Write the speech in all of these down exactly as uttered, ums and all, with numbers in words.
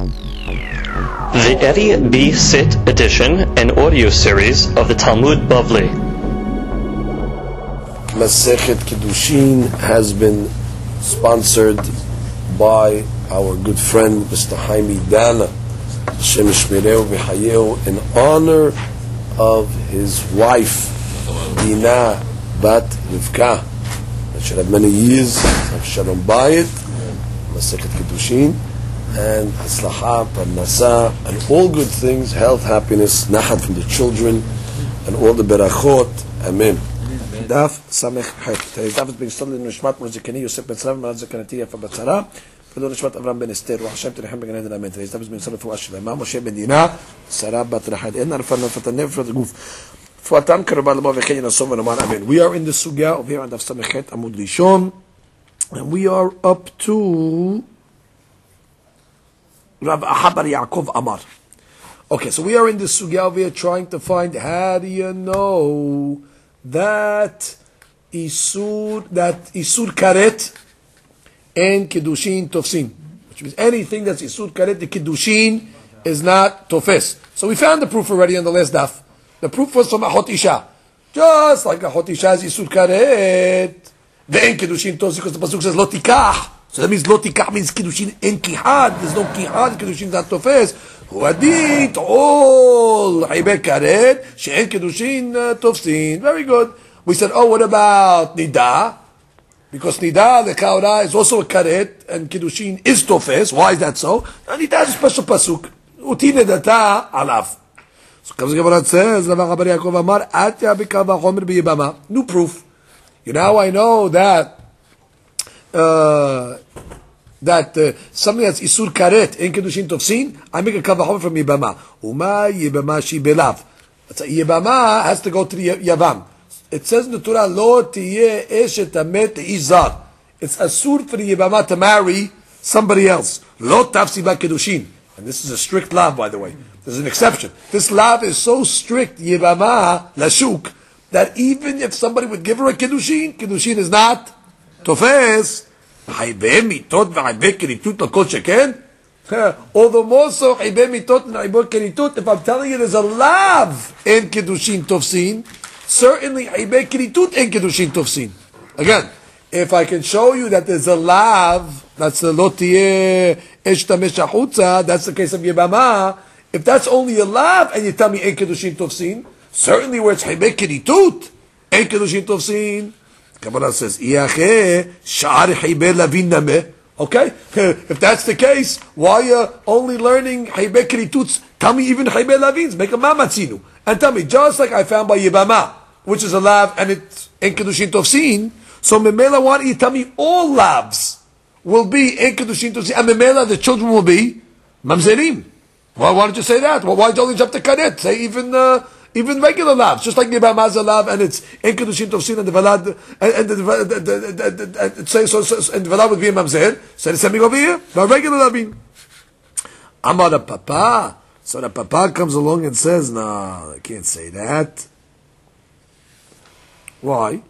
The Eddie B. Sit edition and audio series of the Talmud Bavli. Masechet Kiddushin has been sponsored by our good friend Mister Haimi Dana, Hashem Yishmereu v'Hayeu, in honor of his wife Dina Bat Rivka, that should have many years of Shalom Bayit, Masechet Kiddushin, and Haslacha, Parnasa, and all good things, health, happiness, Nachat from the children, and all the Berachot. Amen. Daf Samech Het. Today's daf is being studied in Nishmat Mordechai Yosef Ben Tzarav Marat Zekanati Yafa Batzara, V'lo Nishmat Avram Ben Esther, Hashem Telechem Ben Ganei Amen. Today's daf is being studied for Ashlema Moshe Ben Dina, Sarah Bat Rachel. En Arfan Nafatan Nefer the Guf. Fuatan Karabal Lama V'Chen Yinasom V'Naman Amen. We are in the sugya of here on daf Samech Het Amud Rishon, and we are up to Rav Ahabar Yaakov Amar. Okay, so we are in the sugya over here trying to find, how do you know that Isur, that Isur Karet and Kiddushin Tofsin, which means anything that's Isur Karet, the Kiddushin is not Tofes. So we found the proof already on the last daf. The proof was from Ahot Isha. Just like Ahot Isha is Isur Karet, the En Kiddushin Tofsin, because the Pasuk says Lo Tikach. So that means Lo Tikach means Kiddushin en Kihad. There's no Kihad, Kiddushin is not Tofes. Huadit, all Haibeh Karet, She'en Kiddushin Tofsin. Very good. We said, oh, what about Nida? Because Nida, the Kaura, is also a Karet, and Kiddushin is Tofes. Why is that so? And Nida is a special Pasuk. Uti Nedata Alav. So comes the Gemara and says, new proof. You know, I know that uh, that uh, something that's Isur Karet in Kiddushin Tofsin, I make a Kavachomer from Yibama. Uma Yibama Shi Belav. Yibama has to go to the Yavam. It says in the Torah, Lo Tiyeh Eshet Amet Izar. It's Asur for the Yibama to marry somebody else. Lo Tafsi Ba Kiddushin. And this is a strict law, by the way. There's an exception. This law is so strict, Yibama Lashuk, that even if somebody would give her a Kiddushin, Kiddushin is not Tofes. Haibeh mitot v'haibeh keritut l'kol sheken. All the more so, haibeh mitot v'haibeh keritut. If I'm telling you there's a lav in Kiddushin Tofsin, certainly haibeh keritut in Kiddushin Tofsin. Again, if I can show you that there's a lav, that's the lo tiyeh eshta meshachutza, that's the case of Yibama. If that's only a lav, and you tell me in Kiddushin Tofsin, certainly where it's haibeh keritut in Kiddushin Tofsin, Kabbalah says, okay, if that's the case, why are you only learning Haibeh Kerituts? Tell me even Haibeh Lavins, make a mamatzinu. And tell me, just like I found by Yibama, which is a lav, and it's in Kiddushin Tofsin, so Memela, why don't you tell me all lavs will be in Kiddushin Tofsin, and Memela, the children will be Mamzerim. Why, why don't you say that? Well, why don't you only jump to Karet? Say even... Uh, Even regular lavs, just like Yibama is a lav, and it's in Kiddushin Tofsin, and the Valad, and the say so, and the Valad would be a Mamzer. So the same thing over here, but regular lavin. Amar the Papa. So the Papa comes along and says, "No, I can't say that." Why?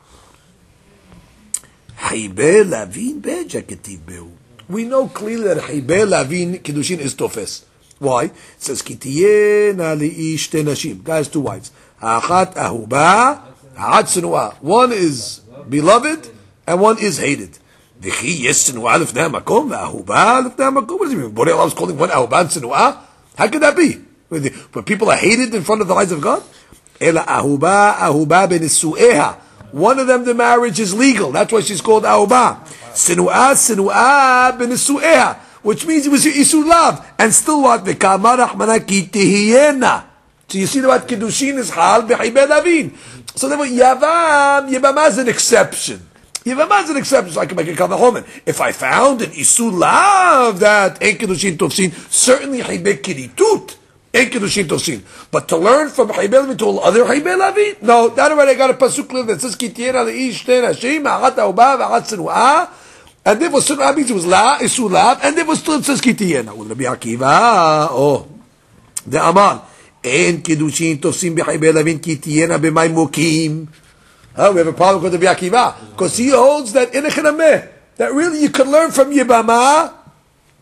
Haibeh lavin be'jaketiv be'u. We know clearly that Haibeh lavin Kiddushin is Tofes. Why? It says, Kitiyena li'ish te nashim. Guys, two wives. Ha'achat ahuba, ha'at sinu'ah. One is beloved, and one is hated. V'chi yes sinu'ah lefnei ha'makom, v'ahuba lefnei ha'makom. What does it mean? Borei Allah is calling one ahuba and sinu'ah? How could that be? When people are hated in front of the eyes of God? Ela ahuba, ahuba benisu'eha. One of them, the marriage is legal. That's why she's called ahuba. Sinu'ah, sinu'ah benisu'eha. Which means it was Isur Lav. And still what? So you see that Kiddushin is Hal B'Haibeh Lavin. So then Yavam, Yibama is an exception. Yibama is an exception, so I can make a Kavachomer. If I found an Isur Lav that ain't Kiddushin Tofsin, certainly Haibeh Keritut ain't Kiddushin Tofsin. But to learn from Haibeh Lavin to all other Haibeh Lavin? No, that already I got a pasuk that says Kitiyena le'ish ten hashim, ha'achat ha'ubah, ha'achat sinu'ah. And there was Sunnah means it was La, Isur Lav, and there was still says Kitiyena. With Rabbi Akiva, oh, the Amal, En Kiddushin Tofsin B'Haibeh Lavin Kitiyena B'may Mukim. Oh, we have a problem with Rabbi Akiva, because he holds that in a Chenameh, that really you can learn from Yibama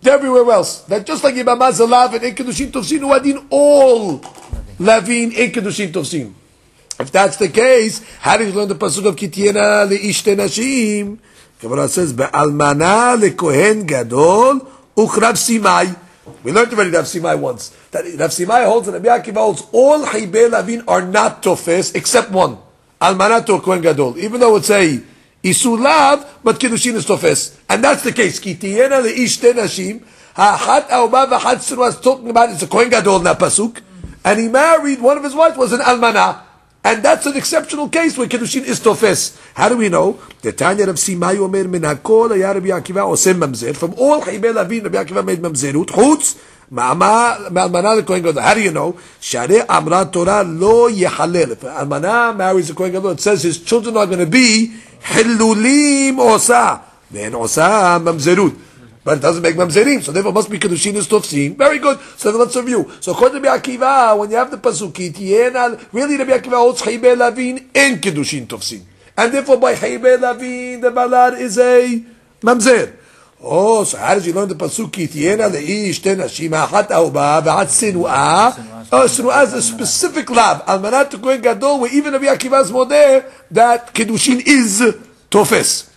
everywhere else. That just like Yibama Zalav and in Kedushin Tovsin, Uadin all Lavin in Kedushin Tovsin. If that's the case, how do you learn the pasuk of Kitiena leishte nashim? Gemara says be'almana lekohen gadol uchrav simai. We learned already Rav Simai once that Rav Simai holds and Rabbi Akiva holds all Haibei Lavin are not tofes except one, almana to a kohen gadol. Even though it's a Isur Lav, but Kiddushin is tofes. And that's the case. Ki tiyena leishte nashim. Ha'achat aoba v'achat sirua is talking about it's a Kohen Gadol in that pasuk. And he married, one of his wives was an almana. And that's an exceptional case where Kiddushin is tofes. How do we know? The Tanya Rav Simai omer min hakol haya Rabbi Akiva osem mamzer. From all Haibei Lavin, Rabbi Akiva made mamzerut. Chutz ma'almana lekohen gadol. How do you know? Sharei amra Torah lo yehalel. If almana marries a Kohen Gadol, it says his children are going to be Hilulim osa. Then osa mamzerut. But it doesn't make mamzerim, so therefore must be Kedushin is tofsin. Very good. So then let's review. So according to Rabbi Akiva, when you have the pasuk, really Rabbi Akiva holds Haibei Lavin in Kedushin tofsin. And therefore by Haibei Lavin, the balad is a mamzer. Oh, so how did you learn the pasuk? Kitiena leish ten nashim ha'achat ahuba v'achat sinua. Oh, sinua is a specific lav. Almanat to Kohen Gadol, where even Rabbi Akiva is modeh that Kedushin is tofes.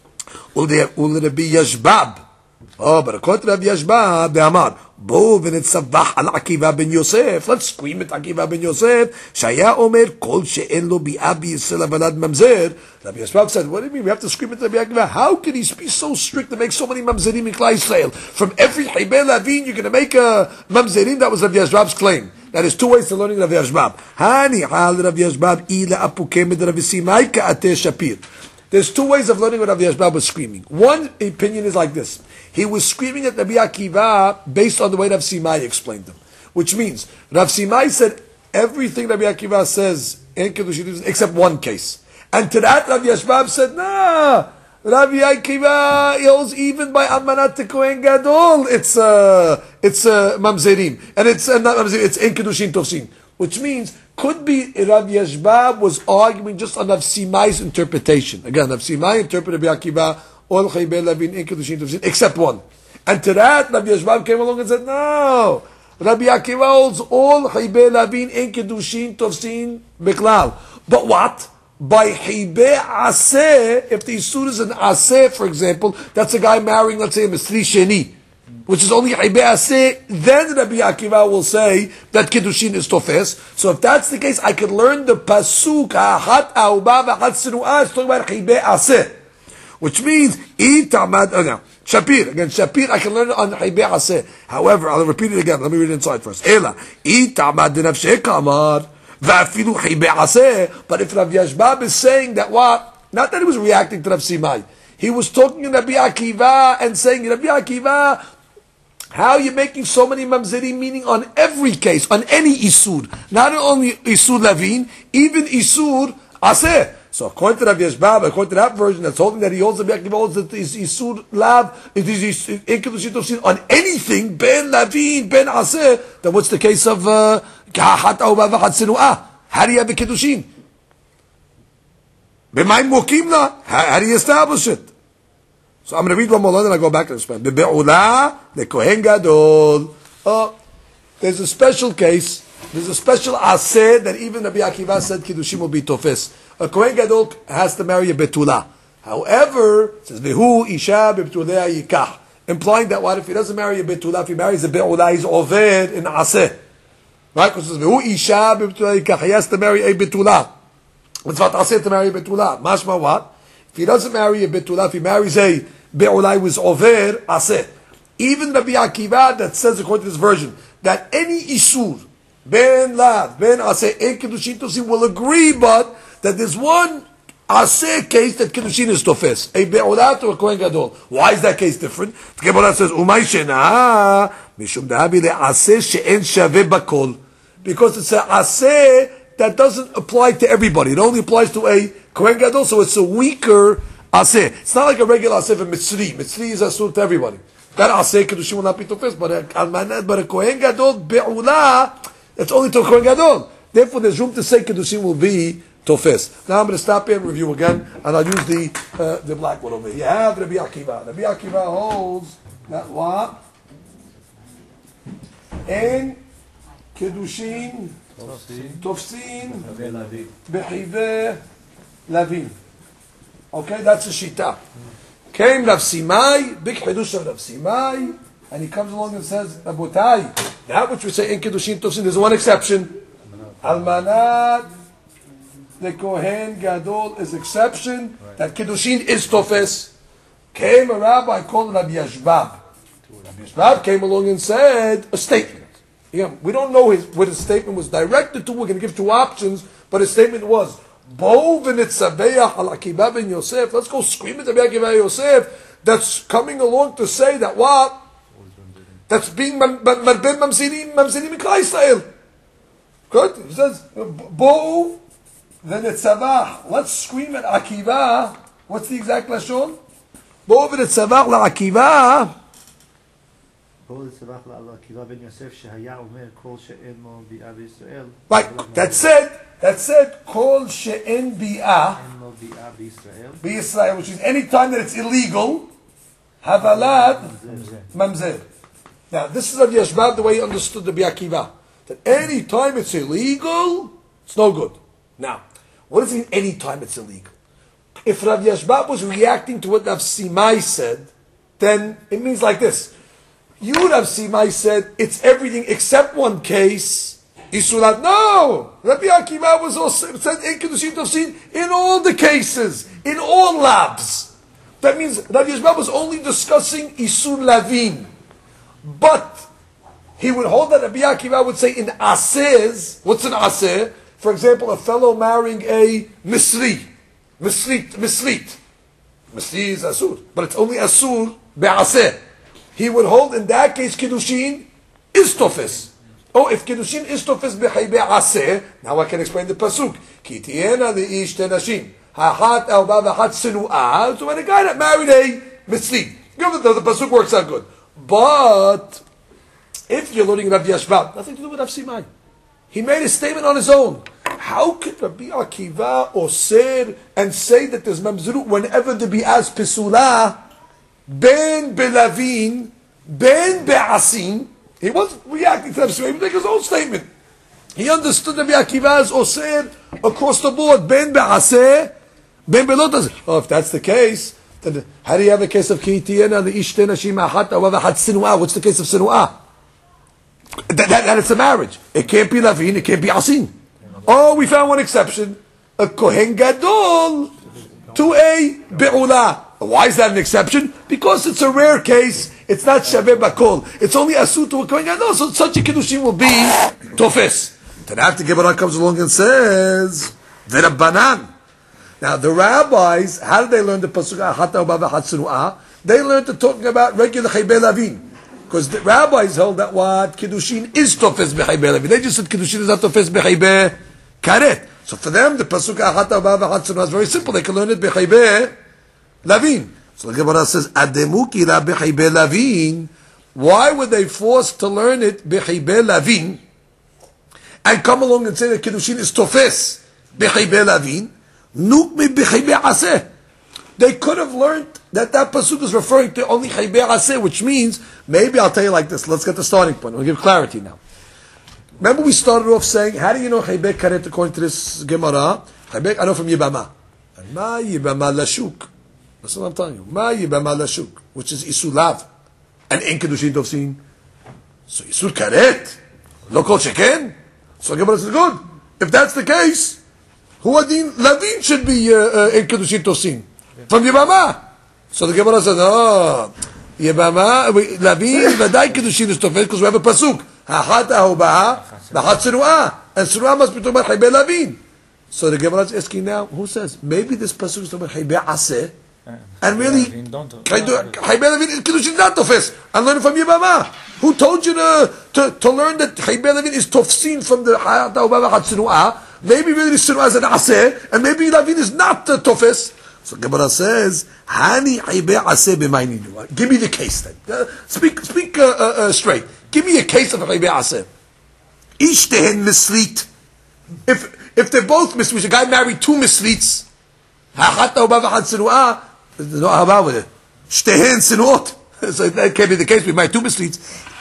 Ul Rabbi Yashbab. Oh, but according to Rabbi Yashbab, the Amar, Bo v'netzavach al Akiva ben Yosef. Let's scream at Akiva ben Yosef. Shaya omer kol she'en lo bi'a b'Yisrael avalad mamzer. Rabbi Yashbab said, what do you mean? We have to scream at Rabbi Akiva. How can he be so strict to make so many mamzerim in Klal Yisrael? From every Haibei Lavin, you're going to make a mamzerim? That was Rabbi Yashbab's claim. That is two ways to learning Rabbi Yashbab. Hani hal Rabbi Yashbab ila apuke med Rabbi Simai ka'ateh Shapir. There's two ways of learning what Rabbi Yashbab was screaming. One opinion is like this. He was screaming at Rabbi Akiva based on the way Rav Simai explained them. Which means, Rav Simai said everything Rabbi Akiva says in Kedushin except one case. And to that Rabbi Yashbab said, nah, Rabbi Akiva holds even by Almanat Kohen Gadol, it's uh, it's uh, Mamzerim. And it's uh, not Mamzerim, it's in Kedushin Tovsin. Which means, could be Rabbi Yashbab was arguing just on Rav Simai's interpretation. Again, Rav Simai interpreted Rabbi Akiva, all Haibei Lavin in Kedushin Tovsin, except one. And to that, Rabbi Yashbab came along and said, no, Rabbi Akiva holds all Haibei Lavin in Kedushin Tovsin Beklal. But what? By Haibei Aseh, if the Yisur is an Aseh, for example, that's a guy marrying, let's say, a Misri Sheni, which is only Haibei Aseh, then Rabbi Akiva will say that Kiddushin is tofes. So if that's the case, I could learn the pasuk, ha'achat ahuba v'achat sinua, it's talking about Haibei Aseh. Which means, itamad, oh no, Shapir, again, Shapir, I can learn it on Haibei Aseh. However, I'll repeat it again, let me read it inside first. Ela, itamad dinafsheka amar, v'afilu Haibei Aseh. But if Rav Yashbab is saying that what? Not that he was reacting to Rav Simai. He was talking to Rabbi Akiva and saying, Rabbi Akiva, how are you making so many mamzerim, meaning on every case, on any isur, not only isur lavin, even isur aseh. So according to Rabbi Yashbab, according to that version, that's holding that he holds Rabbi Akiva holds that is isur lav, it is in Kedushin Tovsin on anything, ben lavin, ben aseh. Then what's the case of ka'achat ahuba v'achat sinua? How do you have the Kiddushin? B'mayim mokim la? How do you establish it? So I'm going to read one more line and I'll go back to this one. Be'ula lekohen gadol. Oh, there's a special case. There's a special aseh that even Rabbi Akiva said Kiddushim will be tofes. A kohen gadol has to marry a betula. However, it says vehu isha betula yikah, implying that what if he doesn't marry a betula, if he marries a be'ula, he's oved in aseh. Right? Because it says vehu isha betula yikah. He has to marry a betula. It's what aseh to marry a betula. Mashma what? If he doesn't marry a betula, if he marries a be'ulai was over aseh. Even Rabbi Akiva that says according to this version that any isur ben lav ben aseh in Kedushin Tovsin will agree, but that there's one aseh case that Kedushin is tofes, a be'ulat or a kohen gadol. Why is that case different? The Gemara says umay shena mishum da'abi le'aseh she'en shaveh bakol, because it's a aseh that doesn't apply to everybody. It only applies to a kohen gadol, so it's a weaker aseh. It's not like a regular aseh for mitzri. Mitzri is asur to everybody. That aseh Kedushin will not be tofes, but a, but a kohen gadol be'ula, it's only to a kohen gadol. Therefore, there's room to say Kedushin will be tofes. Now I'm going to stop here and review again, and I'll use the uh, the black one over here. You have Rabbi Akiva. Rabbi Akiva holds that what? אין קידושין תופסין בחיבה לווין. Okay, that's a shita. Came Rav Simai, big chidush of Rav Simai, and he comes along and says, Rabotai, that which we say in Kiddushin Tofsin, there's one exception. Almanat, the Kohen Gadol is exception, that Kiddushin is Tofes. Came a rabbi called Rabbi Yashbab. Rabbi Yashbab came along and said a statement. Yeah, we don't know his, what his statement was directed to. We're going to give two options, but his statement was, Bo v'nitzabeach al Akiva ben Yosef. Let's go scream at Rabbi Akiva Yosef. That's coming along to say that what? That's being marbim mamzinim mamzinim in Klal Yisrael. Good. He says, Bo v'nitzabach. Let's scream at Akiva. What's the exact lashon? Bo v'nitzabach la Akiva. Right. That's it. That said, Kol she'en bi'ah b'Yisrael, which is any time that it's illegal, havalad mamzer. Now, this is Rav Yashbab, the way he understood the Bi'akiva. That any time it's illegal, it's no good. Now, what does it mean any time it's illegal? If Rav Yashbab was reacting to what Rav Simai said, then it means like this. You, Rav Simai, said it's everything except one case. Isulat, no! Rabbi Akiva was also said in Kiddushin Tofsin in all the cases, in all labs. That means Rabbi Yashbab was only discussing Isur Lavin. But he would hold that Rabbi Akiva would say in Asers, what's an Aser? For example, a fellow marrying a Misri. Misrit, Misrit. Misri is Asur, but it's only Asur be'Aser. He would hold in that case Kiddushin is Tofes. Oh, if Kiddushin is Tofes b'chaybe aseh, now I can explain the pasuk. Ki tiena li'ish tenashim, ha'hat alba v'hat sinu'ah. So when a guy that married a mitzri, the, the pasuk works out good. But if you're learning Rav Yashbab, nothing to do with Rav Simai. He made a statement on his own. How could Rabbi Akiva osir and say that there's mamzerut whenever there be as pesula, ben belavin, ben be'asin? He wasn't reacting to Rav Simai. He would make his own statement. He understood Rabbi Akiva's osir across the board. Ben be'aseh, ben be'lot. Oh, if that's the case, then how do you have a case of ki'tiyena li'ish tenashim ahat awav ahat sinu'ah? What's the case of sinu'ah? That, that, that it's a marriage. It can't be lavin, it can't be asin. Oh, we found one exception. A kohen gadol to a be'ulah. Why is that an exception? Because it's a rare case. It's not shaveh bakol. It's only asu to a kohen gadol. So such a kiddushin will be tofes. Then after Gemara comes along and says v'rabbanan. Now the rabbis, how did they learn the pasuk hata u'bava hatsunu'ah? They learned to talking about regular chaybei lavin. Because the rabbis held that what kiddushin is tofes b'chaybei lavin. They just said kiddushin is not tofes b'chaybei karet. So for them the pasuk hata u'bava hatsunu'ah is very simple. They can learn it b'chaybei lavin. So the Gemara says, Ademuki la b'chaybei lavin. Why were they forced to learn it b'chaybei lavin and come along and say that kiddushin is tofes b'chaybei lavin? Nukmi b'chaybei aseh. They could have learned that that pasuk is referring to only chaybei aseh, which means, maybe I'll tell you like this. Let's get the starting point. We'll give clarity now. Remember we started off saying, how do you know chaybei karet according to this Gemara? Chaybei, I know from Yibama. And ma Yibama lashuk. That's what I'm telling you. Ma Yibama lashuk, which is Isur Lav. And in Kiddushin Tofsin. So Isur Karet. Lo kol sheken. So Gemara says, good. If that's the case, Huadin Lavin should be uh, uh, in Kiddushin Tofsin. From Yibama. So the Gemara says, oh, Yibama, Lavin, Vadai Kiddushin is Tofes, because we have a pasuk. Ha'hat ahubaha, b'chat sinu'ah. And sinu'ah must be talking about chaybei lavin. So the Gemara is asking now, who says, maybe this pasuk is talking about chaybei aseh, and really, chaybei lavin is Kiddushin not tofes. I'm learning from Yibama. Who told you to, to, to learn that chaybei lavin is tofsin from the ha'at ahubaha, b'chat sinu'ah? Maybe really sinu'ah is an aseh, and maybe lavin is not uh, tofes. So Gemara says, "Hani chaybei aseh b'maynin." Give me the case then. Uh, speak, speak uh, uh, uh, straight. Give me a case of chaybei aseh. Ishtehen mislit. If if they're both mislit, a guy married two mislits. Ha'chata u'bava sinu'ah. There's no haba with it. Shtehen sinuot. So that can't be the case. We married two mislits.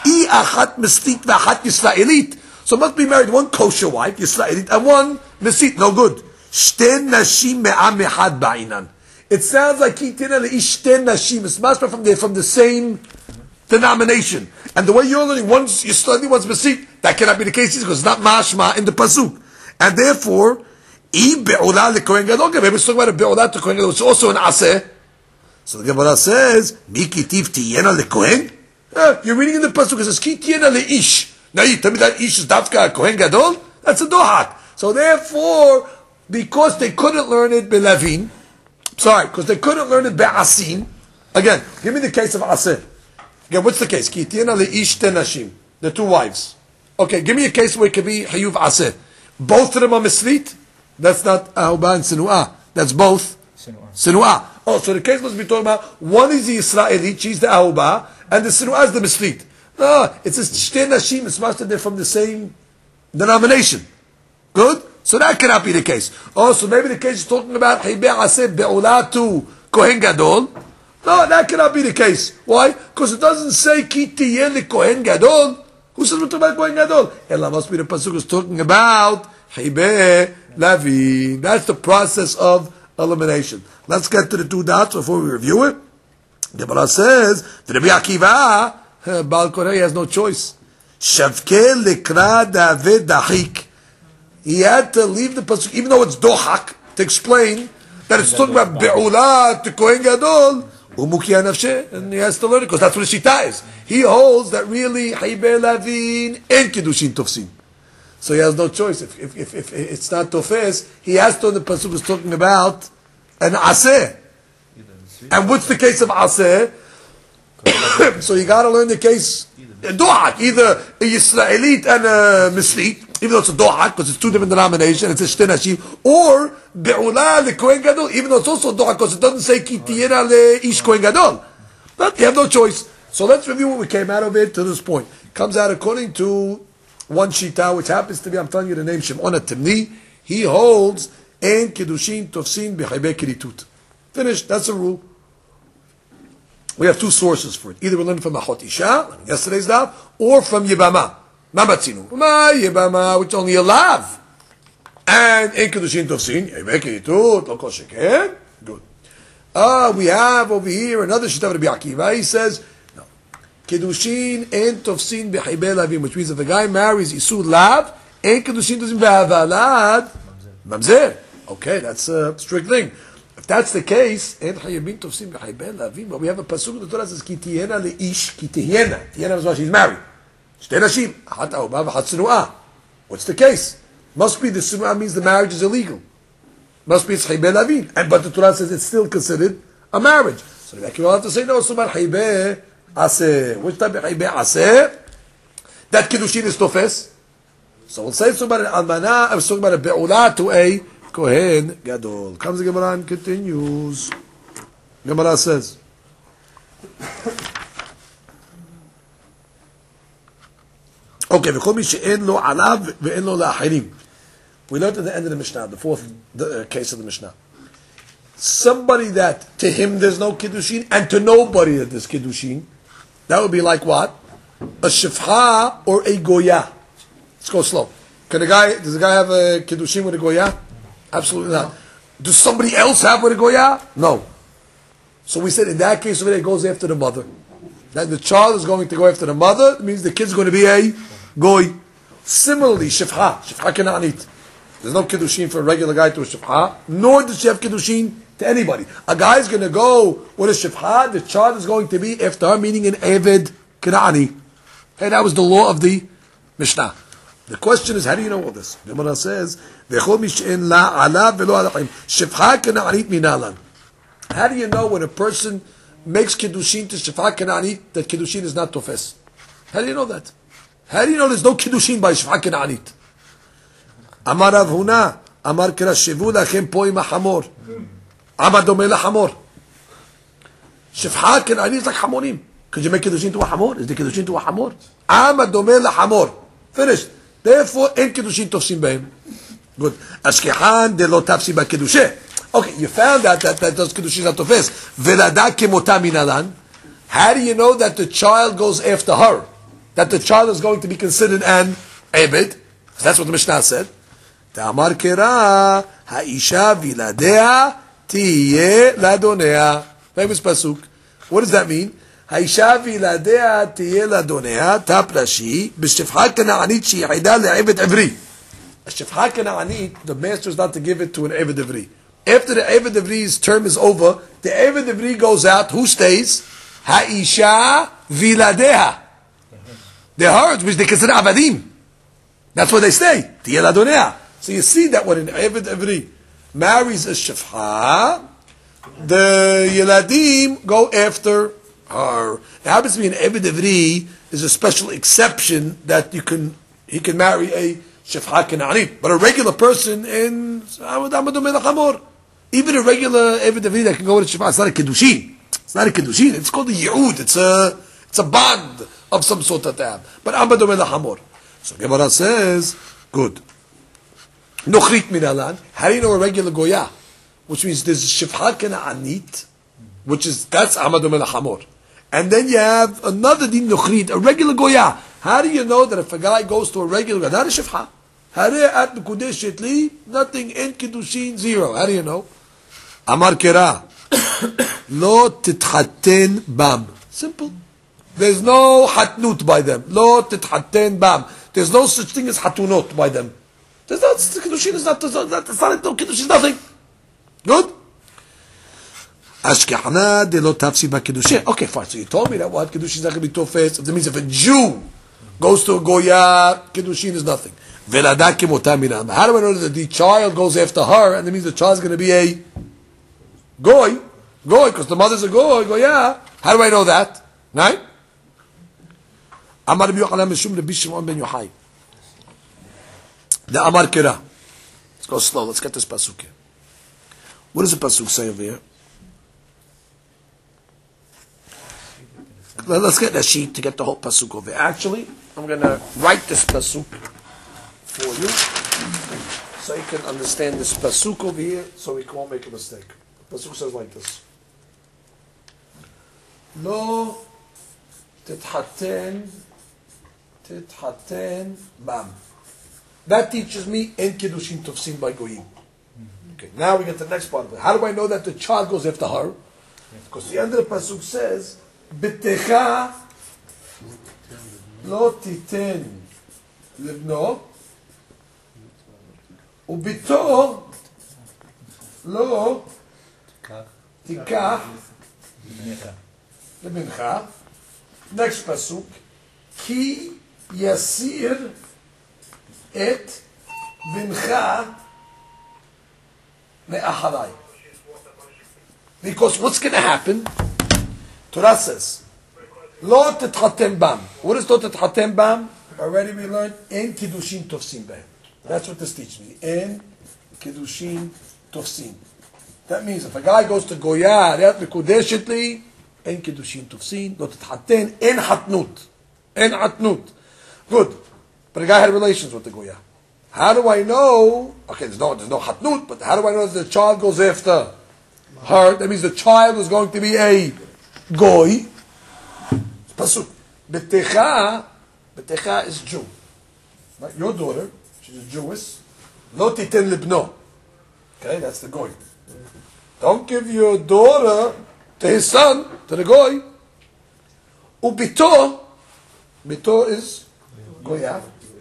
I achat mislit v'achat Yisraelit. So must be married one kosher wife, Yisraelit, and one mislit. No good. Shten nashim me'am echad ba'inan. It sounds like kitina leish shten nashim. It's mashma from the from the same denomination. And the way you're learning, one's Yisraeli, one's mislit, that cannot be the case because it's not mashma in the pasuk. And therefore, I be'ula lekohen gadol. Maybe it's talking about a be'ula to kohen gadol. It's also an aseh. So the Gemara says, Mi kitiv tiyena lekohen? Uh, you're reading in the pasuk, it says, Ki tiyena leish. Now you tell me that ish is dafka kohen gadol? That's a dohak. So therefore, because they couldn't learn it belevin, sorry, because they couldn't learn it be'asin, again, give me the case of aseh. Again, what's the case? Ki tiyena leish tenashim. The two wives. Okay, give me a case where it could be hayuv aseh. Both of them are mislit? That's not ahuba and sinu'ah. That's both sinu'ah. Oh, so the case must be talking about one is the Israeli, she's the ahuba, and the sinu'ah is the mislit. No, it says shte nashim, it's master they're from the same denomination. Good? So that cannot be the case. Oh, so maybe the case is talking about hibeh aseh be'ula to kohen gadol. No, that cannot be the case. Why? Because it doesn't say ki tiyeh le kohen gadol. Who says we're talking about kohen gadol? Ella must be the pasuk is talking about hibeh lavi. That's the process of elimination. Let's get to the two dots before we review it. The Gemara says, the Rabbi Akiva, Baal Koreh has no choice. Shavke lekra David dahik. He had to leave the pasuk, even though it's dohak, to explain that it's talking about be'ula to kohen gadol, umukiya nafshe, and he has to learn it because that's what the shita is. He holds that really haibeh lavin and kiddushin tofsin. So he has no choice. If, if, if, if it's not tofes, he has to. The pasuk is talking about an aseh. And what's the case of aseh? So you got to learn the case dohak, either a Yisraelit and a mislit, even though it's a dohak because it's two different denominations. It's a shten hashim, or be'ula le kohen gadol, even though it's also dohak because it doesn't say ki tiyena le ish kohen gadol. But you have no choice. So let's review what we came out of it to this point. Comes out according to one shita, which happens to be, I'm telling you the name, Shimon HaTimni. He holds en kiddushin tofsin b'chaybei kiritut. Finished. That's a rule. We have two sources for it. Either we learn from Achot Isha, yesterday's daf, or from Yibama. Mamatzinu. Ma Yibama, which only a lav. And en kiddushin tofsin, b'chaybei kiritut, lo kol sheken. Good. Ah, we have over here another shita of Rabbi Akiva. He says, Kedushin and tofsin b'chaybei lavim, which means if a guy marries isur lav, and kedushin tofsin b'havalad mamzer. Okay, that's a strict thing. If that's the case, and chayabin tofsin b'chaybei lavim, but we have a pasuk in the Torah that says ki tiyena leish, ki tiyena. Tiyena is why she's married. Shte nashim, achat ahuba v'achat sinu'ah. What's the case? Must be the sinu'ah means the marriage is illegal. Must be it's chaybei lavim, and but the Torah says it's still considered a marriage. So the will have to say no. So about chaybei aseh. Which type of haibeh aseh? That kiddushin is tofes. So we'll say it's talking about an almana, I'm talking about a be'ula to a kohen gadol. Comes the Gemara and continues. Gemara says, okay, v'chol mi she'en lo alav ve'en lo la'achirim. We learned at the end of the Mishnah, the fourth the, uh, case of the Mishnah. Somebody that to him there's no kiddushin, and to nobody that there's kiddushin. That would be like what? A shifha or a goya. Let's go slow. Can a guy, does a guy have a kiddushin with a goya? Absolutely not. Does somebody else have with a goya? No. So we said in that case over there it goes after the mother. That the child is going to go after the mother, it means the kid's going to be a goy. Similarly, shifha. Shifha cannot eat. There's no kiddushin for a regular guy to a shifha, nor does she have kiddushin to anybody. A guy is going to go with a shifha, the child is going to be after her, meaning an Eved Kanani. Hey, that was the law of the Mishnah. The question is, how do you know all this? The Gemara says, Shifha Kanani minalan. How do you know when a person makes kiddushin to shifha Kanani that kiddushin is not tofes? How do you know that? How do you know there's no kiddushin by shifha Kanani? Amar Rav Huna, Amar Kirashivu lachem po im hamor. Amar domeh lahamor. Shifha Kanani is like hamorim. Could you make kiddushin to a hamor? Is the kiddushin to a hamor? Amar domeh lahamor. Finished. Therefore, en kiddushin tofsim beim. Good. Ashkehan de lo tafsi ba kiddushin. Okay, you found out that, that those kiddushin are tofes. Velada kemota minalan. How do you know that the child goes after her? that the child is going to be considered an Ebed. That's what the Mishnah said. Ta'amar kera ha'isha viladea tiye ladonea. Famous pasuk. What does that mean? Ha'isha viladea tiye ladonea taplashi b'shifha kana'anit shi'ida le'ebed evri. A shifha kana'anit, the master is not to give it to an Ebed evri. After the Eved Evri's term is over, the Eved Evri goes out. Who stays? Ha'isha viladeha. The herds, which they consider avadim. That's where they stay. Tiyeh ladonea. So you see that when an Eved Evri marries a shifha, the Yeladim go after her. It happens to be an Eved Evri is a special exception that you can he can marry a shifha kana'anit. But a regular person in even a regular Eved Evri that can go with a shifha, it's not a kiddushin. It's not a kiddushin. It's called a yi'ud. It's a it's a bond of some sort that they have. But Amad Domeh L'Hamor. So Gemara says, good. Nuchrit minalan. How do you know a regular goya? Which means there's shifha kana'anit, which is that's Amad Domeh L'Hamor. And then you have another din nuchrit, a regular goya. How do you know that if a guy goes to a regular goya, not a shifha? Hareh at Nekudesh Etli, nothing in Kiddushin, zero. How do you know? Amar Kera. Lo titchaten bam. Simple. There's no hatnut by them. Lo titchaten bam. There's no such thing as hatunot by them. There's not, Kiddushin is not, that's not, no Kiddushin is nothing. Good? Ashkehana de lo tafsi ba Kiddushin. Okay, fine. So you told me that what Kiddushin is not going to be tofes. That means if a Jew goes to a Goya, Kiddushin is nothing. How do I know that the child goes after her, and that means the child is going to be a goy, goy, because the mother's a goy, goya. How do I know that? Right? Amar Yochanan Mishum Rabbi Shimon ben Yochai. The Amar Kera. Let's go slow. Let's get this pasuk here. What does the pasuk say over here? Let's get a sheet to get the whole pasuk over here. Actually, I'm going to write this pasuk for you, so you can understand this pasuk over here, so we won't make a mistake. The pasuk says like this: Lo titchaten, titchaten bam. That teaches me en kiddushin tofsin by goyim. Okay, now we get to the next part of it. How do I know that the child goes after her? Because the end of the pasuk says, B'techa lo titen libno. וביתו לא תיקח לבנך. Next pasuk, כי יסיר את בנך מאחריי. Because what's going to happen? Torah says, לא תתחתן בם. What is לא תתחתן בם? Already we learned, אין קידושין תופסים בהם. That's what this teaches me. En kiddushin tofsin. That means if a guy goes to goya, that mekudeshetli, en kiddushin tofsin, not titchaten, en hatnut, en hatnut. Good. But the guy had relations with the goya. How do I know? Okay, there's no, there's no hatnut, but how do I know that the child goes after her? That means the child is going to be a goy. Pasuk. Betecha, betecha is Jew. Right? Your daughter. She's a Jewess. Lo titen libno. Okay, that's the goy. Don't give your daughter to his son, to the goy. Ubito. Bito is goya.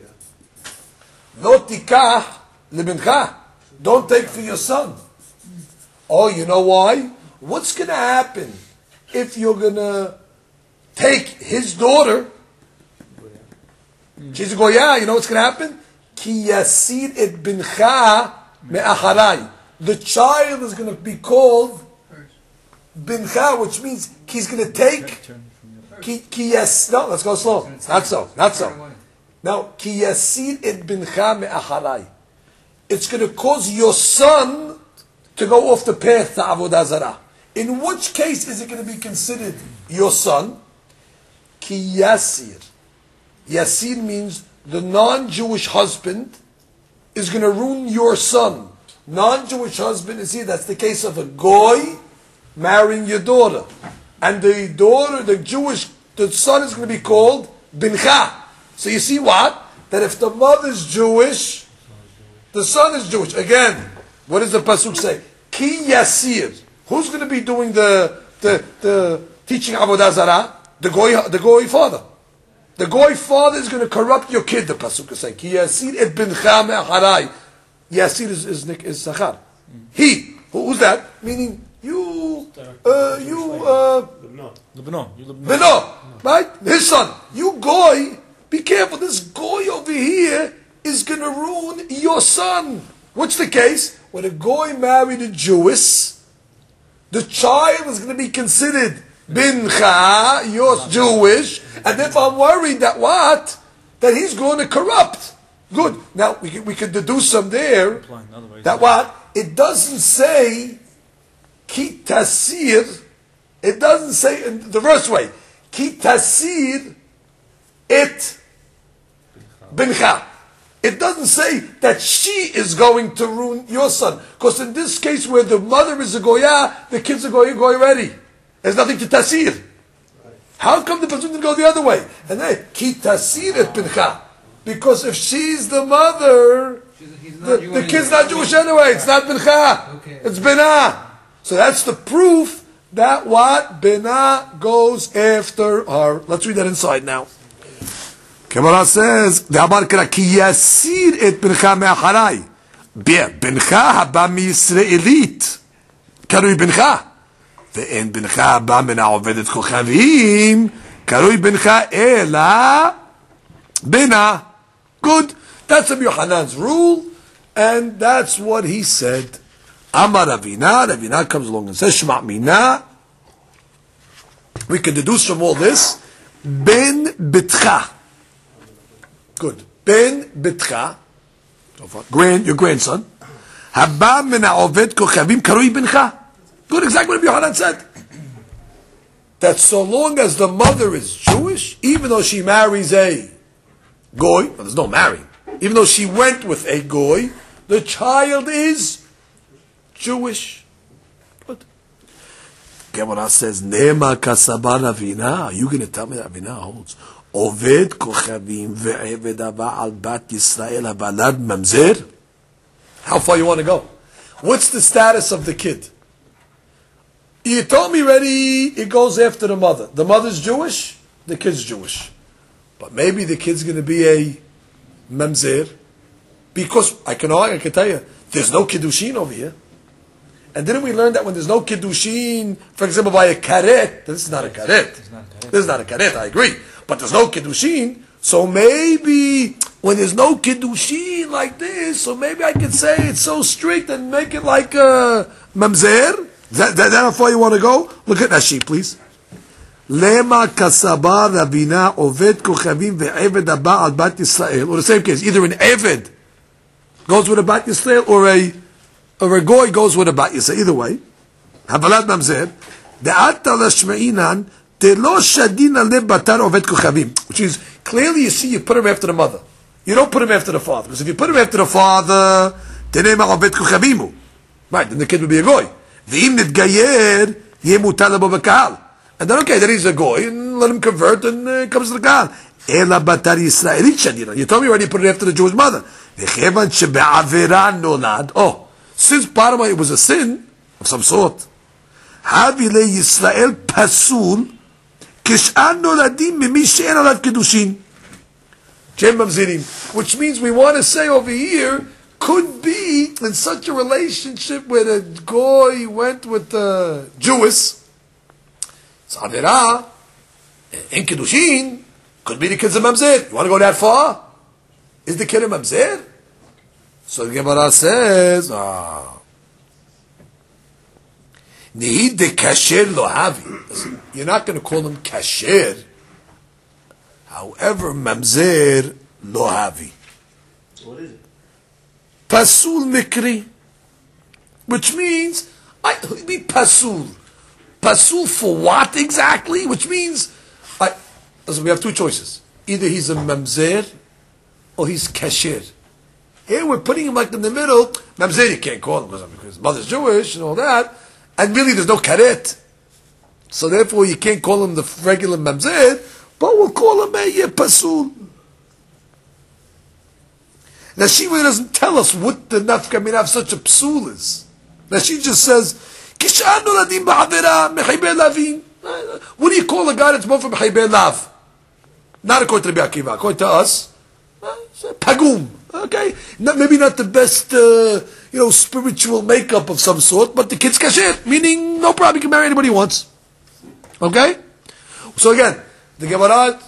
Lo tikah libincha. Don't take for your son. Oh, you know why? What's going to happen if you're going to take his daughter? She's a goya. You know what's going to happen? Ki yasid et bincha me'acharai. The child is going to be called bincha, which means he's going to take. Ki, ki yas, no, let's go slow. Not so, not so. Now, ki yasid et bincha me'acharai. It's going to cause your son to go off the path to avodah zarah. In which case is it going to be considered your son? Ki yasir. Yasir means the non-Jewish husband is going to ruin your son. Non-Jewish husband is here. That's the case of a goy marrying your daughter, and the daughter, the Jewish, the son is going to be called bincha. So you see what? That if the mother's Jewish, the son is Jewish. Again, what does the pasuk say? Ki yasir. Who's going to be doing the the the teaching avodah zarah? The goy, the goy father. The goy father is going to corrupt your kid. The pasuk is saying, "Ki yasir et bincha me'acharai." Yasir is is, is Zachar. He. Who, who's that? Meaning you, uh, you, uh, Lebno. Beno, right? His son. You goy. Be careful. This goy over here is going to ruin your son. What's the case? When a goy married a Jewess, the child is going to be considered bincha, you're Jewish, and therefore I'm worried that what? That he's going to corrupt. Good. Now, we can, we can deduce from there that what? It doesn't say ki tasir, it doesn't say in the reverse way, ki tasir it bincha. It doesn't say that she is going to ruin your son. Because in this case where the mother is a goya, the kids are goya, goya already. There's nothing to tasir. Right. How come the person didn't go the other way? And then, ki tasir et bincha. Because if she's the mother, the, the kid's not Jewish anyway. It's not bincha. Okay. It's binah. So that's the proof that what? Binah goes after her. Let's read that inside now. Gemara says, "De'amar kara ki yasir et bincha me'acharai." Bincha haba miYisraelit karui bincha, ve'en bincha haba min ha'ovedet kochavim karui bincha ela bina. Good. That's Rabbi Yohanan's rule, and that's what he said. Amar Ravina. Ravina comes along and says, "Shema mina." We can deduce from all this, ben bitcha. Good. Ben bitcha, grand, your grandson. Haba min ha'oved kochavim karui bincha. Good, exactly what Rabbi Yohanan said. That so long as the mother is Jewish, even though she marries a goy, well, there's no marrying. Even though she went with a goy, the child is Jewish. Good. Gemara says, "Nema kasaba Ravina." Are you going to tell me that Ravina holds? Oved kochavim ve'eved haba al bat Yisrael habalad mamzer. How far you want to go? What's the status of the kid? You told me already it goes after the mother. The mother's Jewish, the kid's Jewish. But maybe the kid's going to be a mamzer. Because, I can I can tell you, there's no kiddushin over here. And didn't we learn that when there's no kiddushin, for example, by a karet, this is not a karet. This is not a karet, I agree. But there's no kiddushin, so maybe when there's no kiddushin like this, so maybe I could say it's so strict and make it like a mamzer. Is that, that, that how far you want to go? Look at that sheet, please. Lema kasaba Ravina oved kochavim ve'eved haba al bat Yisrael. Or the same case, either an eved goes with a bat Yisrael, or a or a goy goes with a bat Yisrael. Either way, havalad mamzer. De'ata lashmeinan telo shadin ale batar oved kochavim. Which is clearly you see you put him after the mother. You don't put him after the father, because if you put him after the father, tenema oved kochavimu. Right, then the kid would be a goy. V'im nitgayer yeh mutar labo b'kahal. And then, okay, then he's a goy, and let him convert, and uh, comes to the Kahal. Ela batar Yisraelit shadina. You told me already, you put it after the Jewish mother. V'chevan shebe'avera nolad. Oh, since bottom it was a sin of some sort. Havi le Yisrael pasul kish'an noladim mimi she'en alav kedushin. Jem mamzirim. Which means we want to say over here, could be in such a relationship where the goy went with the Jewess. It's Avera, in Kiddushin, could be the kid's a mamzer. You want to go that far? Is the kid a mamzer? So the Gemara says, ah, Nihid de kasher lohavi. You're not going to call him kasher. However, mamzer lohavi. What is it? Pasul mikri. Which means, I, be pasul. Pasul for what exactly? Which means, I, listen, we have two choices. Either he's a mamzer or he's kasher. Here we're putting him like in the middle. Mamzer you can't call him because his mother's Jewish and all that. And really there's no karet. So therefore you can't call him the regular mamzer. but we'll call him a uh, pasul. Now she really doesn't tell us what the nafka min of such a psul is. Now she just says, "Kishan noladim ba'avera mechibei lavin." What do you call a guy that's born from mechibei lav? Not according to Rabbi Akiva. According to us, pagum. Okay, not, maybe not the best, uh, you know, spiritual makeup of some sort, but the kid's kasher, meaning no problem, he can marry anybody he wants. Okay? So again, the Gemara.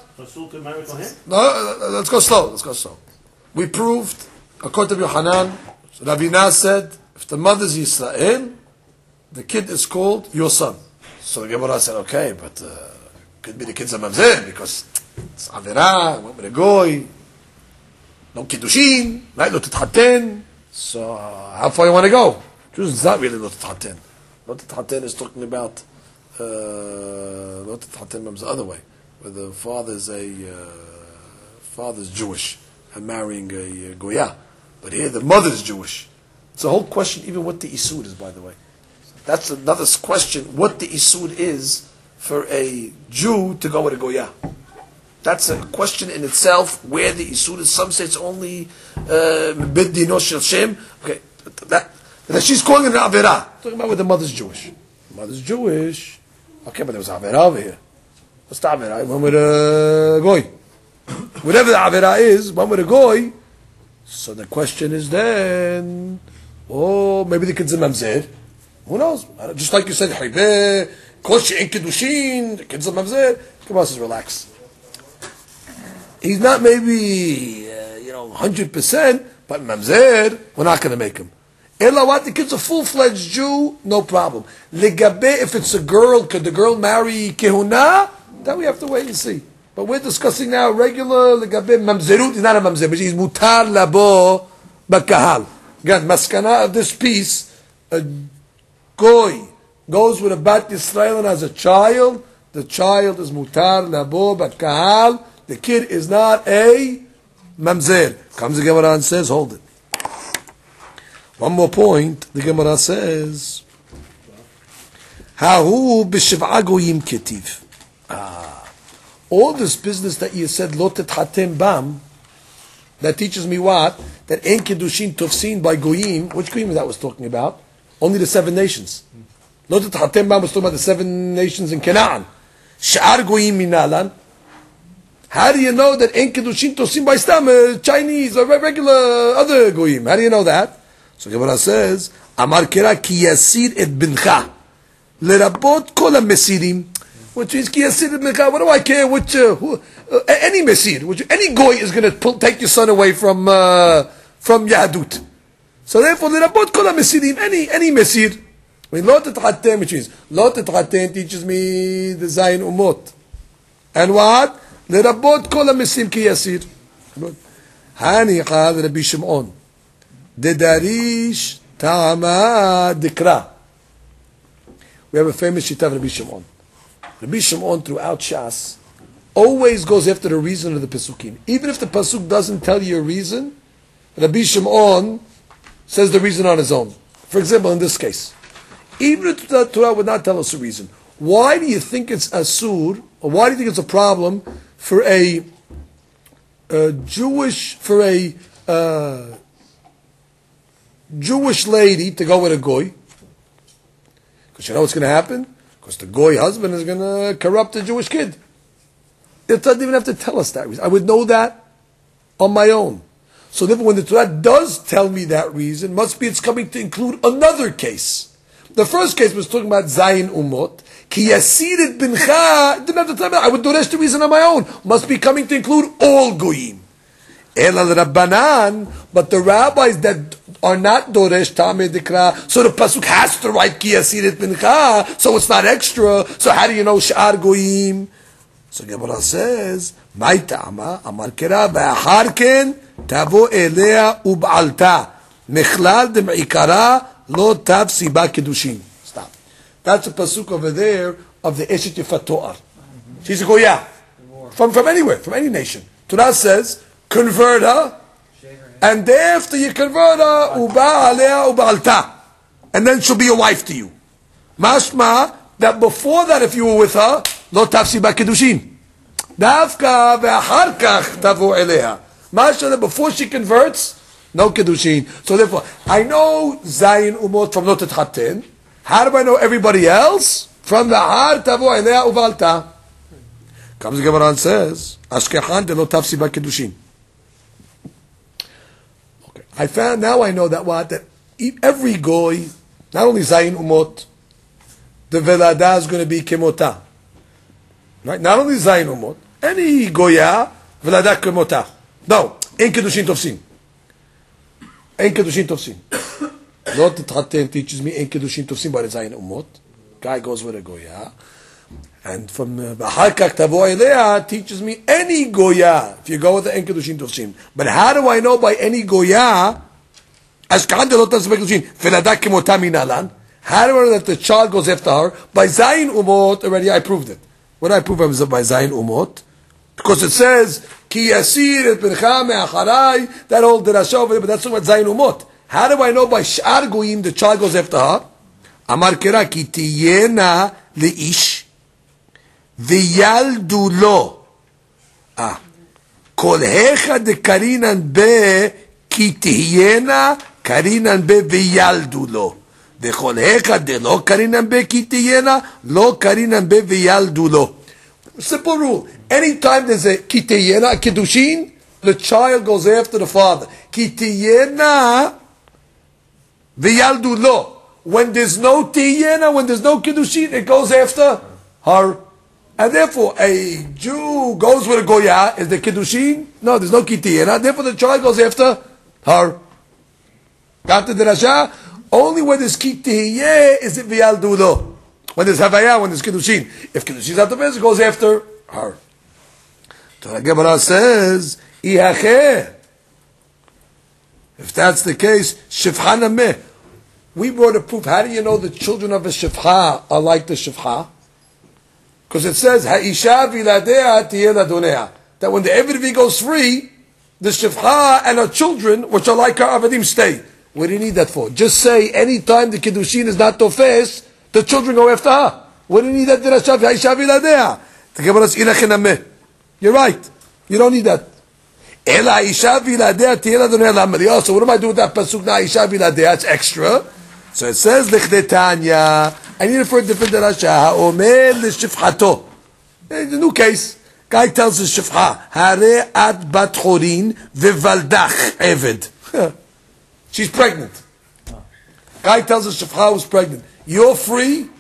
No, let's go slow. Let's go slow. We proved, according to Yohanan, Ravina said, if the mother's Yisrael, the kid is called your son. So the Gemara said, okay, but uh, could be the kid's a mamzer because it's Avera, went with a goy. No kiddushin, right? Lo tithaten. So uh, how far you want to go? Jews is not really lo tithaten. Lo tithaten is talking about uh, lo tithaten comes the other way, where the father's a uh, father's Jewish and marrying a uh, goya, but here the mother's Jewish. It's a whole question, even what the isud is, by the way. That's another question. What the isud is for a Jew to go with a goya. That's a question in itself, where the isur is. Some say it's only bid dino shel shem. Okay, that, that she's calling it an avera. Talking about where the mother's Jewish. The mother's Jewish. Okay, but there was avera over here. What's the avera? One with a goy. Whatever the avera is, one with a goy. So the question is then, oh, maybe the kid's a mamzer. Who knows? Just like you said, haybeh, koshi in kiddushin, the kid's a mamzer. Come on, says relax. He's not maybe, uh, you know, one hundred percent, but mamzer, we're not going to make him. Ella, what? The kid's a full-fledged Jew, no problem. Legabe, if it's a girl, could the girl marry kehuna? That we have to wait and see. But we're discussing now regular legabe mamzerut. He's not a mamzer, but he's mutar labo bakahal. Again, maskana of this piece, a goy goes with a bat Yisrael and has a child. The child is mutar labo bakahal. The kid is not a mamzer. Comes the Gemara and says, hold it. One more point. The Gemara says, Hahu b'shiv'a goyim ketiv. Ah, all this business that you said, lo tetchatem bam, that teaches me what? That en kedushin tofsin by goyim. Which goyim that was talking about? Only the seven nations. Lo tetchatem bam was talking about the seven nations in Canaan. Sha'ar goyim minalan. How do you know that en kedushin tosim by stam uh, Chinese or regular other goyim? How do you know that? So Gemara says, Amar kera ki yasir et bincha lerabot kol hamesirim, which means ki yasir et bincha. What do I care? Which uh, who, uh, any mesir, which any goy is going to take your son away from uh, from Yahadut. So therefore, lerabot kol hamesirim, any any mesir. I mean, lo tetchatem, which means lo tetchatem teaches me the zayin umot, and what? לרבות כל המסים כי יסיר. הניחא לרבי שמעון דדריש טעמה דקרא. We have a famous shita of Rabbi Shimon. Rabbi Shimon throughout Shas always goes after the reason of the Pesukim. Even if the Pasuk doesn't tell you a reason, Rabbi Shimon says the reason on his own. For example, in this case, even if the Torah would not tell us a reason, why do you think it's asur, or why do you think it's a problem for a, a Jewish, for a uh, Jewish lady to go with a goy? Because you know what's going to happen? Because the goy husband is going to corrupt the Jewish kid. It doesn't even have to tell us that reason. I would know that on my own. So therefore, when the Torah does tell me that reason, must be it's coming to include another case. The first case was talking about Zayin Umot. Ki yasirit bincha, didn't have to tell me. I would do the reason on my own. Must be coming to include all goyim. Ela l'Rabbanan, but the rabbis that are not doresh tameh dikra, so the pasuk has to write ki yasirit bincha, so it's not extra. So how do you know sh'ar goyim? So Gemara says, "Mai ta'ama amar kera ba'achar ken tavo elea ub'alta mechlal dem'ikara lo tav siba kedushin." Stop. That's a pasuk over there of the Eshet Yifat To'ar. She's a goya from from anywhere, from any nation. Torah says, convert her, and after you convert her, uba alea uba alta, and then she'll be a wife to you. Mashma that before that, if you were with her, lo tafsi ba kedushin. Dafka ve'achar kach tavu eleha. Mashallah, before she converts, no Kiddushin. So therefore, I know Zayin Umot from Not Tchaten. How do I know everybody else? From the Har tavu eleha uvalta. Comes the Gemara and says, Ashkehan de lo tafsi ba Kiddushin. Okay. I found, now I know that what? That every goy, not only Zayin Umot, the Velada is going to be Kemota. Right? Not only Zayin Umot, any Goya, Velada Kemota. No, in Kiddushin Tofsin. In Kiddushin Tofsin. Not the Tchaten teaches me in Kiddushin Tofsin, but it's Zayin Umot. Guy goes with a Goya. And from B'Harkak Tavo Elea teaches me any Goya, if you go with the in Kiddushin Tofsin. But how do I know by any Goya, as Khan de lo tafsi ba Kiddushin, Velada Kemota minalan? How do I know that the child goes after her? By Zayin Umot, already I proved it. What I prove is by Zayin Umot? Because it says, Ki yasir et bincha me'acharai, that whole derasha over there, but that's not Zayin Umot. How do I know by Sh'ar Goyim the child goes after her? Amar kera ki tiyena le'ish, v'yaldu lo. Ah. Kol hecha de karinan be, ki tiyena karinan be v'yaldu lo. וכל היכא דלא קרינן בה כי תהיינה, לא קרינן בה וילדו לו. Simple rule. Anytime there's a כי תהיינה, a kiddushin, the child goes after the father. כי תהיינה וילדו לו. When there's no תהיינה, when there's no kiddushin, it goes after her. And therefore, a Jew goes with a goya, is the kiddushin? No, there's no כי תהיינה, therefore the child goes after her. Got the drasha? Only when there's ki tehiyeh is it v'yaldu lo. When there's havaya, when there's kiddushin. If kiddushin is not the best, it goes after her. So the Gemara says, ihacheh. If that's the case, shifcha nameh. We brought a proof. How do you know the children of a shifcha are like the shifcha? Because it says, ha'isha v'ladea tiyeh ladonea. That when the Eved goes free, the shifcha and her children, which are like her avadim, stay. What do you need that for? Just say anytime the kiddushin is not tofes, the children go after her. What do you need that derasha? Ha'isha v'ladea. The Gemara says, ilach nameh. You're right. You don't need that. Ela ha'isha v'ladea tiyeh ladonea lamri. So what am I doing with that pasuk? Na ha'isha v'ladea. It's extra. So it says, Lichdei Tanya. I need it for a different derasha. Ha'omer l'shifchato. It's a new case. Guy tells his shifcha, Hare at bat chorin v'valdach eved. She's pregnant. Guy tells his shifcha who's pregnant. You're free.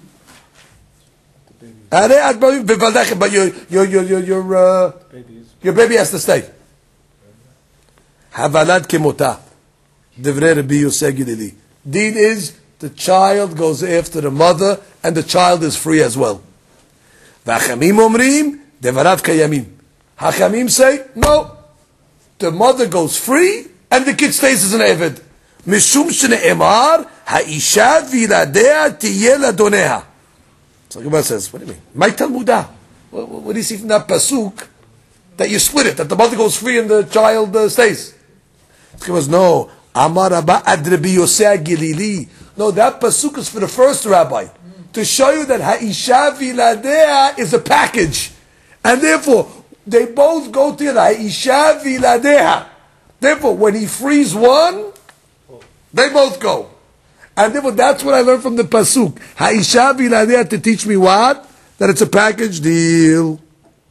Hare at v'valdach, but your your your your your uh, your baby has to stay. Havalad kemota. Divrei Rabbi Yosef Gilili. Deed is the child goes after the mother, and the child is free as well. V'achamim omrim devarav kayamim. Hachamim say no. The mother goes free, and the kid stays as an eved. Mishum shene'emar ha'isha v'yiladea tiyeh ladoneha. So the Gemara says, what do you mean? My Talmudah. What, what do you see from that pasuk that you split it, that the mother goes free and the child uh, stays? The Gemara says, no. Amar Rabba ad Rabbi Yosef Gilili. No, that pasuk is for the first rabbi to show you that ha'isha v'yiladea is a package, and therefore they both go together. Ha'isha v'yiladea. Therefore, when he frees one, they both go. And therefore, that's what I learned from the pasuk. Ha'isha v'yiladea to teach me what? That it's a package deal.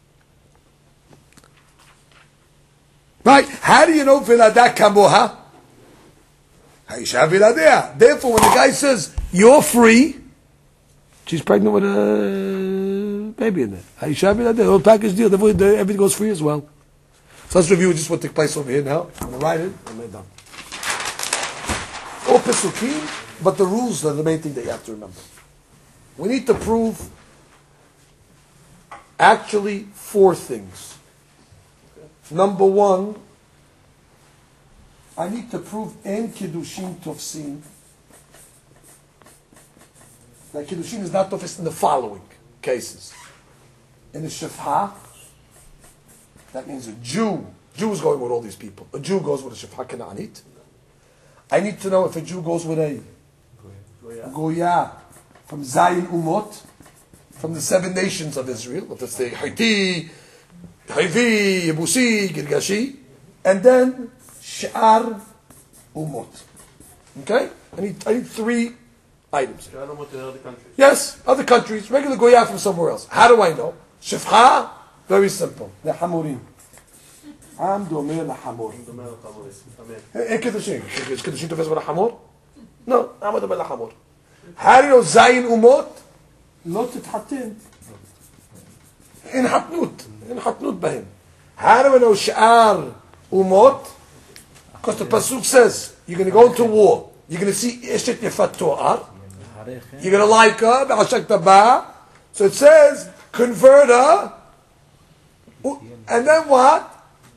Right? How do you know v'yiladea kamoha? Ha'isha v'yiladea. Therefore, when the guy says, you're free, she's pregnant with a baby in there. Ha'isha v'yiladea, the whole package deal. Therefore, everything goes free as well. So let's review just what took place over here now. I'm going to write it, and we're done. All pesukim, but the rules are the main thing that you have to remember. We need to prove actually four things. Number one, I need to prove en kiddushin tofsin that kiddushin is not tofes in the following cases. In the shifha, that means a Jew, Jew is going with all these people. A Jew goes with a shifha kananit. I need to know if a Jew goes with a goya from Zayin Umot, from the seven nations of Israel, if it's the Haiti, Hayvi, Yebusi, Girgashi, and then Sh'ar Umot. Okay? I need, I need three items. Sh'ar Umot in other countries. Yes, other countries, regular Goya from somewhere else. How do I know? Shifha, very simple. The Hamurim. Am Domer LaHamor. Hey, Kedushin. Is Kedushin tofes with a Hamor? No, I'm Domer LaHamor. How do you know Zayin Umot? Lo tithatin. In Hatnut. In Hatnut Bahim. How do I know Sh'ar Umot? Because the Pasuk says, you're going to go into war. You're going to see Eshet Yefat To'ar. You're going to like her. Ba'ashak Taba. So it says, convert her. And then what?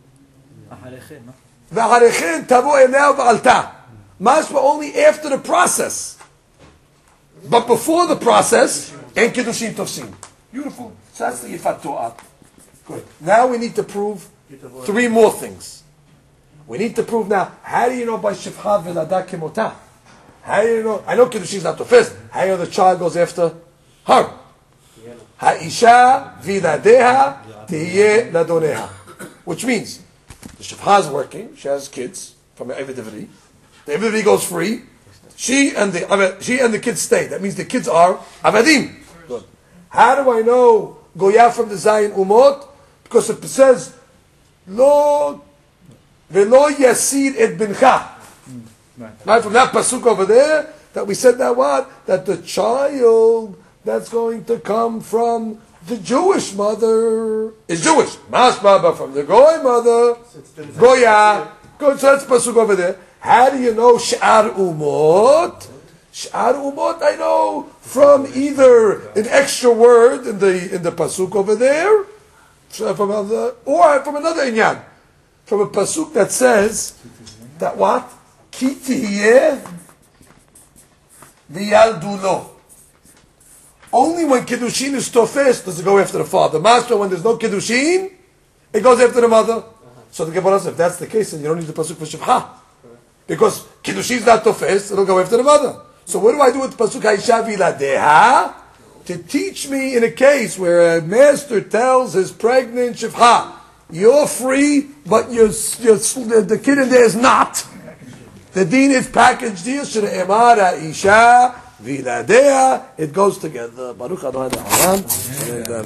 V'harechin tavu eleo v'alta. Mashma only after the process. But before the process, en Kiddushin Tofsin. Beautiful. So that's the Yifat To'at. Good. Now we need to prove three more things. We need to prove now, how do you know by Shifha v'lada kimota? How do you know? I know Kiddushin is not the first. How do you know the child goes after her? Ha'isha v'ladeha tiye ladoneha. Which means, the Shifha is working, she has kids from the Eved Ivri. The Eved Ivri goes free. She and the she and the kids stay. That means the kids are Avadim. Good. How do I know Goya from the Zayin Umot? Because it says, Lo Velo Yasid et Bincha. Right, from that pasuk over there, that we said that what? That the child that's going to come from the Jewish mother is Jewish. Mashma, but from the Goy mother, Goya. Good, so that's pasuk over there. How do you know Sh'ar Umot? Sh'ar Umot, I know from either an extra word in the in the pasuk over there, from other, or from another inyan, from a pasuk that says that what? Ki tihiyeh v'yaldulo. Only when Kiddushin is tofes does it go after the father. Master, when there's no Kiddushin, it goes after the mother. Uh-huh. So the Gemara says, if that's the case, then you don't need the pasuk for Shifha. Because Kiddushin is not tofes, it'll go after the mother. So what do I do with the pasuk Ha'isha v'ladeha? To teach me in a case where a master tells his pregnant Shifha, you're free, but you're, you're, the kid in there is not. The deen is packaged here. Shre'emar Ha'isha v'ladea. It goes together. Baruch Adonai Ha'olam.